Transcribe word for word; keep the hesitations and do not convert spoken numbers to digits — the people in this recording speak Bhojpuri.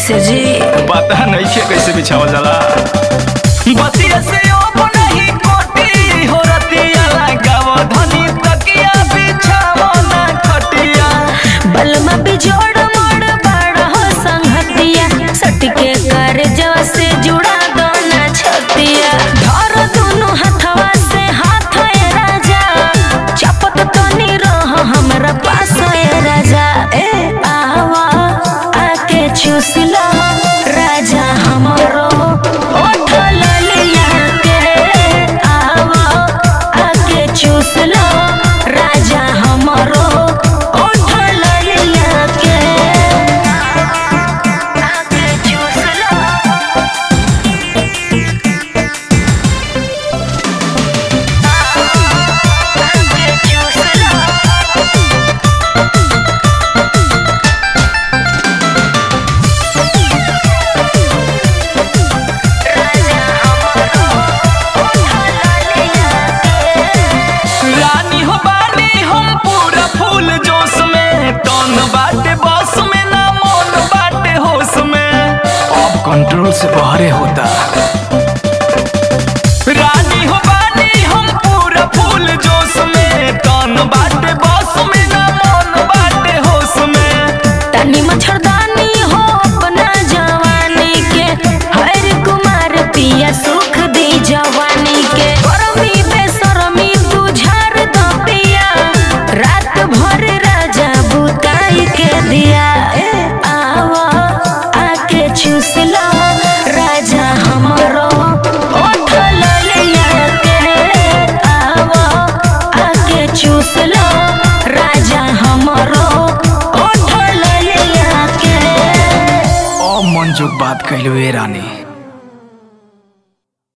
कैसे जी? पता नहीं है कैसे बिछावल जाला। बतिया से अब नहीं कोटी हो रतिया लगाव धनी तकिया बिछावो ना खटिया। बलमा बिजोड़ मोड़ बड़ हो संगतिया सटके कर जवा से जुड़ा दो ना छतिया। धर दोनों हाथवा से हाथ ए राजा चपत तो नहीं रह हमरा पास ए राजा। ए आवा आके चूस लो राजा हमरो ओठ ललिया के। आवा आके चूस लो राजा हमरो ओठ ललिया के। आके चूस लो आके चूस लो राजा हमरो ओठ ललिया के। रानी हो बानी हम पूरा फूल जोश में तन बाटे बस में ना मन बाटे होश में। अब कंट्रोल से बाहर होता। रानी हो बानी हम पूरा फूल जोश में तन बाटे बस में ना मन बाटे होश में। तनी मच्छरदानी हो अपना जवानी के हर कुमार पिया सुख दी जवानी के। गरमी बेसरमी तू झाड़ दो पिया रात भर राजा बुताई के दिया। ए आवा आके चूस लो राजा हमरो ओठ ललिया के। आवा आके चूस लो राजा हमरो ओठ ललिया के। ओ मन जो बात कहलू ए रानी।